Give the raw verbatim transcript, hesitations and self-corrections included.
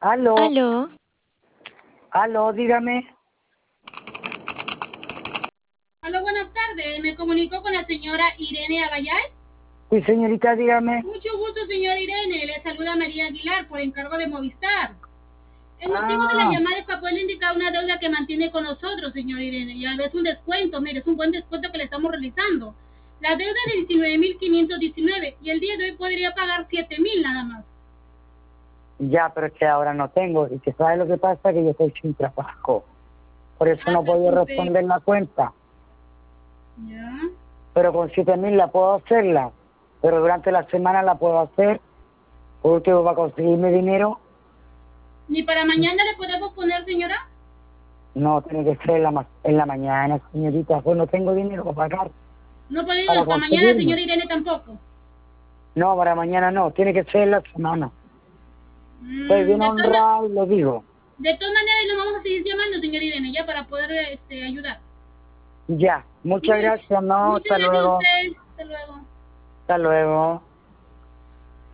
Aló, Aló. aló, dígame. Aló, buenas tardes. Me comunico con la señora Irene Abayay. Sí, señorita, dígame. Mucho gusto, señora Irene. Le saluda María Aguilar por encargo de Movistar. El motivo de la Ah, llamada es para poderle indicar una deuda que mantiene con nosotros, señora Irene. Y a veces un descuento, mire, es un buen descuento que le estamos realizando. La deuda es de diecinueve mil quinientos diecinueve y el día de hoy podría pagar siete mil nada más. ya, pero es que ahora no tengo. Y que sabe lo que pasa, que yo estoy sin trabajo. Por eso Ah, no puedo perfecto. responder la cuenta. Ya. Pero con siete mil la puedo hacerla. Pero durante la semana la puedo hacer. Por último, para conseguirme dinero, ¿Ni para mañana le podemos poner, señora? no tiene que ser en la, ma- en la mañana, señorita. Pues no tengo dinero para pagar, No podemos, para para mañana, conseguirme. señora Irene, tampoco. No, para mañana no. Tiene que ser en la semana. Estoy Mm, bien de todas ma- honrado y lo digo. De todas maneras, lo vamos a seguir llamando, señor Irene, ya para poder este, ayudar. Ya. Muchas Much- gracias. No, muchas hasta gracias a luego. usted. Hasta luego. Hasta luego.